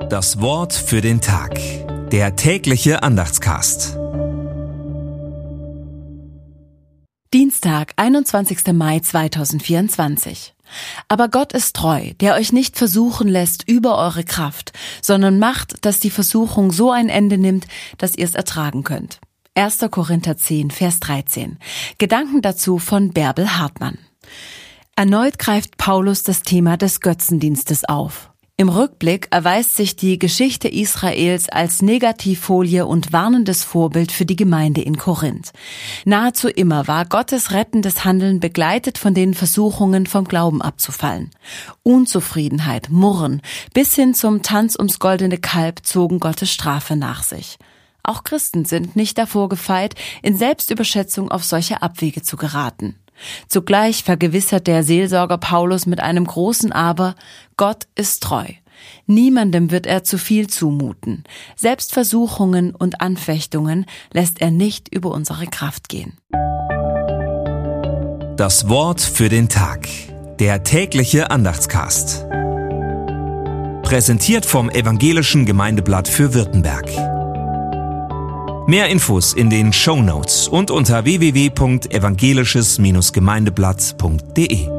Das Wort für den Tag. Der tägliche Andachtscast. Dienstag, 21. Mai 2024. Aber Gott ist treu, der euch nicht versuchen lässt über eure Kraft, sondern macht, dass die Versuchung so ein Ende nimmt, dass ihr es ertragen könnt. 1. Korinther 10, Vers 13. Gedanken dazu von Bärbel Hartmann. Erneut greift Paulus das Thema des Götzendienstes auf. Im Rückblick erweist sich die Geschichte Israels als Negativfolie und warnendes Vorbild für die Gemeinde in Korinth. Nahezu immer war Gottes rettendes Handeln begleitet von den Versuchungen, vom Glauben abzufallen. Unzufriedenheit, Murren bis hin zum Tanz ums goldene Kalb zogen Gottes Strafe nach sich. Auch Christen sind nicht davor gefeit, in Selbstüberschätzung auf solche Abwege zu geraten. Zugleich vergewissert der Seelsorger Paulus mit einem großen Aber: Gott ist treu. Niemandem wird er zu viel zumuten. Selbst Versuchungen und Anfechtungen lässt er nicht über unsere Kraft gehen. Das Wort für den Tag. Der tägliche Andachtscast. Präsentiert vom Evangelischen Gemeindeblatt für Württemberg. Mehr Infos in den Shownotes und unter www.evangelisches-gemeindeblatt.de.